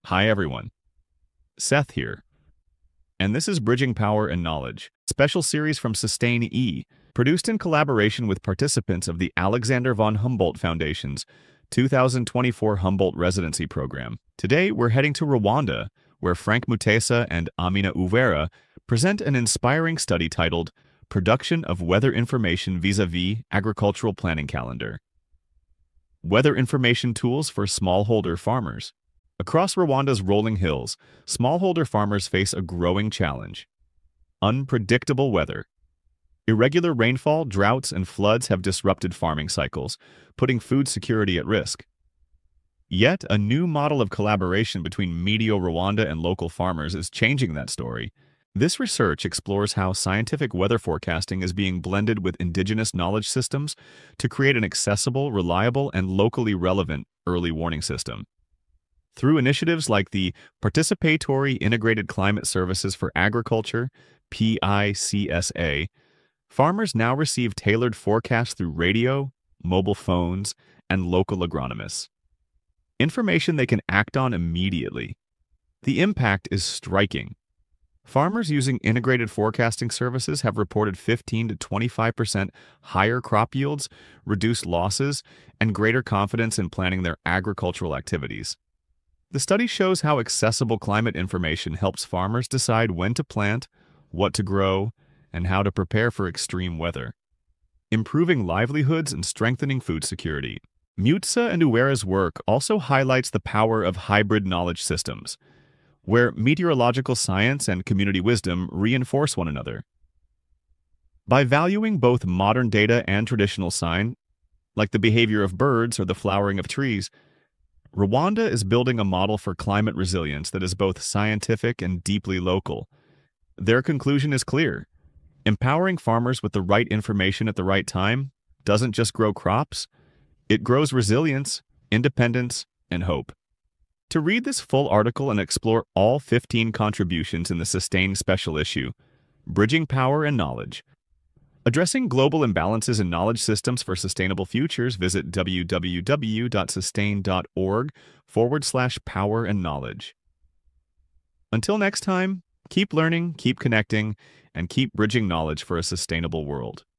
Hi everyone, Seth here, and this is Bridging Power and Knowledge, special series from Sustain E, produced in collaboration with participants of the Alexander von Humboldt Foundation's 2024 Humboldt Residency Program. Today we're heading to Rwanda, where Frank Mutesa and Amina Uwera present an inspiring study titled Production of Weather Information vis-a-vis Agricultural Planning Calendar. Weather Information Tools for Smallholder Farmers. Across Rwanda's rolling hills, smallholder farmers face a growing challenge: unpredictable weather. Irregular rainfall, droughts, and floods have disrupted farming cycles, putting food security at risk. Yet, a new model of collaboration between Meteo Rwanda and local farmers is changing that story. This research explores how scientific weather forecasting is being blended with indigenous knowledge systems to create an accessible, reliable, and locally relevant early warning system. Through initiatives like the Participatory Integrated Climate Services for Agriculture, PICSA, farmers now receive tailored forecasts through radio, mobile phones, and local agronomists. Information they can act on immediately. The impact is striking. Farmers using integrated forecasting services have reported 15 to 25% higher crop yields, reduced losses, and greater confidence in planning their agricultural activities. The study shows how accessible climate information helps farmers decide when to plant, what to grow, and how to prepare for extreme weather, improving livelihoods and strengthening food security. Mutesa and Uwera's work also highlights the power of hybrid knowledge systems, where meteorological science and community wisdom reinforce one another. By valuing both modern data and traditional sign, like the behavior of birds or the flowering of trees, Rwanda is building a model for climate resilience that is both scientific and deeply local. Their conclusion is clear: empowering farmers with the right information at the right time doesn't just grow crops, it grows resilience, independence, and hope. To read this full article and explore all 15 contributions in the Sustain special issue, Bridging Power and Knowledge, Addressing Global Imbalances in Knowledge Systems for Sustainable Futures, visit www.sustain.org/power and knowledge. Until next time, keep learning, keep connecting, and keep bridging knowledge for a sustainable world.